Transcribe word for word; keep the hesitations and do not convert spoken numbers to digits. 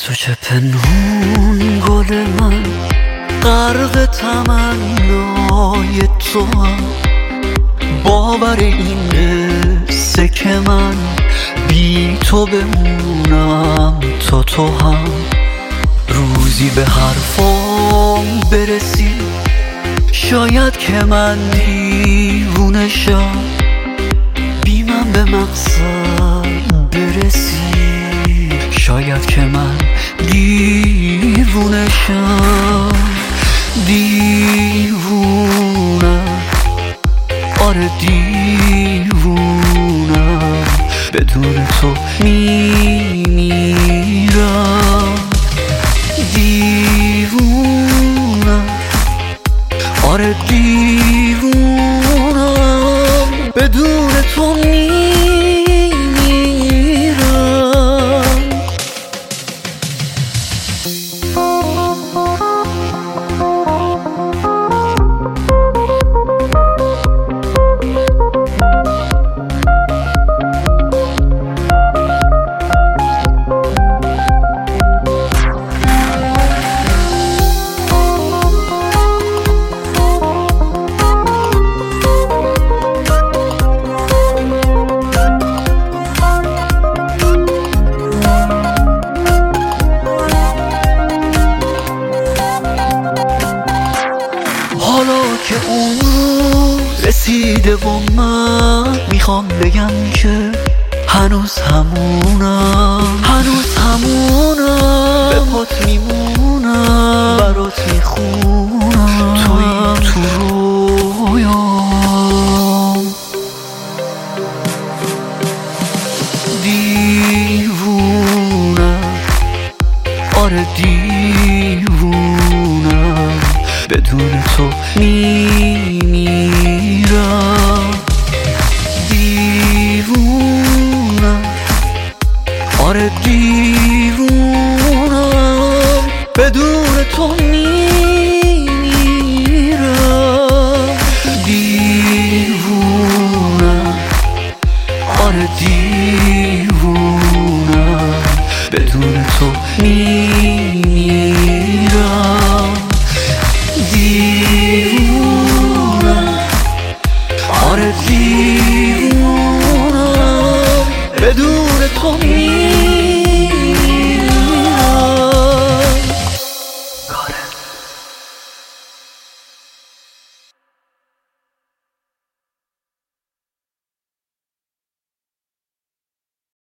تو چه پنهون گل من، غرق تمنای تو هم. باور این قصه که من بی تو بمونم تا تو هم. روزی به حرفام برسی، شاید که من دیوونه شم، بی من به مقصد برسی، شاید که من دیوونه شم. دیوونم، آره دیوونم، بدون تو میمیرم. دیوونم، آره دیوونم، بدون تو میمیرم. که اون رسیده و من میخوام بگم که هنوز همونم، هنوز همونم، به پات میمونم، برات میخونم، توی تو رویام. دیوونم، آره دیوونم، بدون تو میمیرم. دیوونم، آره دیوونم، بدون تو میمیرم. دیوونم، آره دیوونم، بدون تو میمیرم. دیوونم، آره دیوونم، بدون تو میمیرم.